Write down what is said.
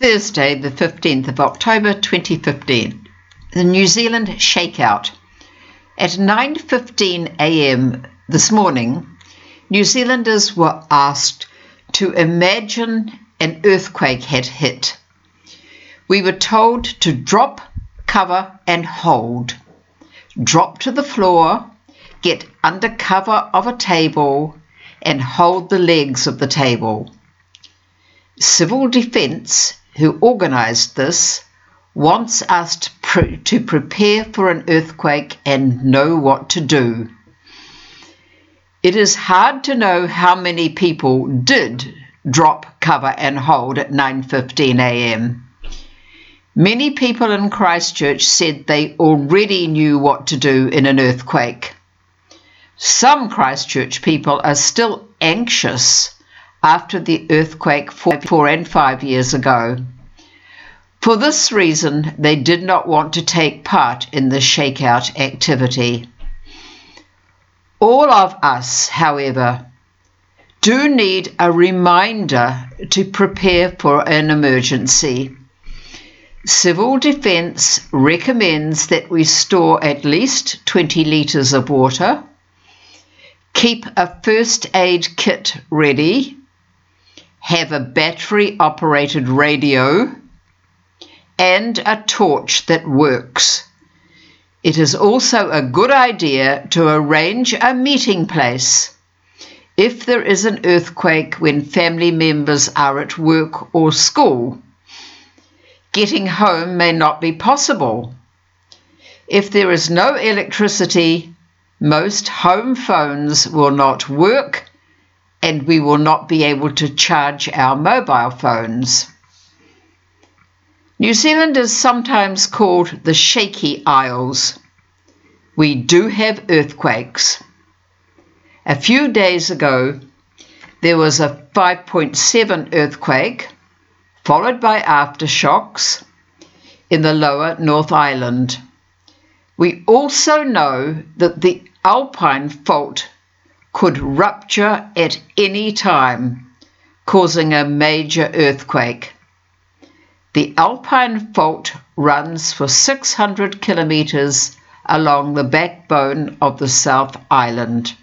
Thursday, the 15th of October 2015, the New Zealand shakeout. At 9:15 a.m. this morning, New Zealanders were asked to imagine an earthquake had hit. We were told to drop, cover and hold. Drop to the floor, get under cover of a table and hold the legs of the table. Civil Defence, who organised this, wants us to prepare for an earthquake and know what to do. It is hard to know how many people did drop, cover and hold at 9:15 a.m. Many people in Christchurch said they already knew what to do in an earthquake. Some Christchurch people are still anxious after the earthquake 4 and 5 years ago. For this reason, they did not want to take part in the shakeout activity. All of us, however, do need a reminder to prepare for an emergency. Civil Defence recommends that we store at least 20 litres of water, keep a first aid kit ready, have a battery-operated radio, and a torch that works. It is also a good idea to arrange a meeting place if there is an earthquake when family members are at work or school. Getting home may not be possible. If there is no electricity, most home phones will not work and we will not be able to charge our mobile phones. New Zealand is sometimes called the Shaky Isles. We do have earthquakes. A few days ago, there was a 5.7 earthquake, followed by aftershocks in the lower North Island. We also know that the Alpine Fault could rupture at any time, causing a major earthquake. The Alpine Fault runs for 600 kilometres along the backbone of the South Island.